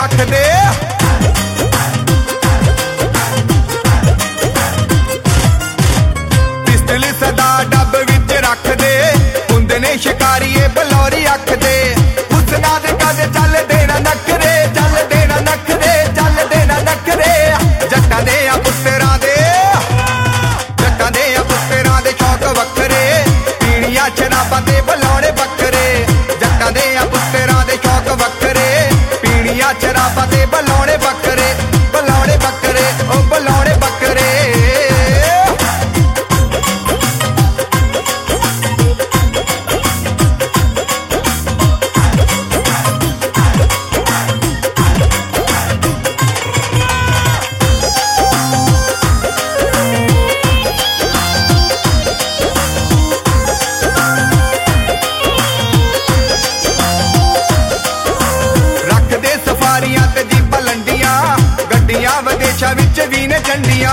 रख दे। पिस्टल सदा डब विच रख दे, हुंदे ने शिकारीए बलौरी अख दे। हुस्ना दे कद चल देना नखरे, चल देना नखरे, चल देना नखरे। जट्टां दे आ पुत्तरां दे, जट्टां दे आ पुत्तरां दे शौक वखरे, पीणियां शराबां ते बलौणे बक्खरे। जट्टां दे आ पुत्तरां दे शौक वखरे, पीणियां शराबां ते बलौणे बक्खरे, बलौणे बक्खरे, ओ बलौणे बक्खरे। ते जीपां लंडियां, गड्डियां विदेशां विच भी ने झंडियां।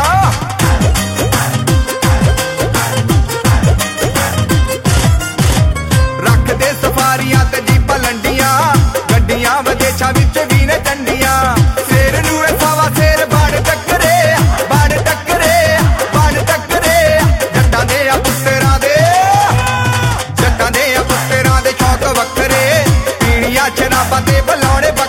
रख दे सफारियां ते जीपां लंडियां, गड्डियां विदेशां विच भी ने झंडियां। शेर नूं सवा शेर बाड़ टक्करे, बाड़ टक्करे, बाड़ टक्करे। जट्टां दे आ पुत्तरां दे, जट्टां दे आ पुत्तरां दे शौक वखरे, पीणियां शराबां ते बलौणे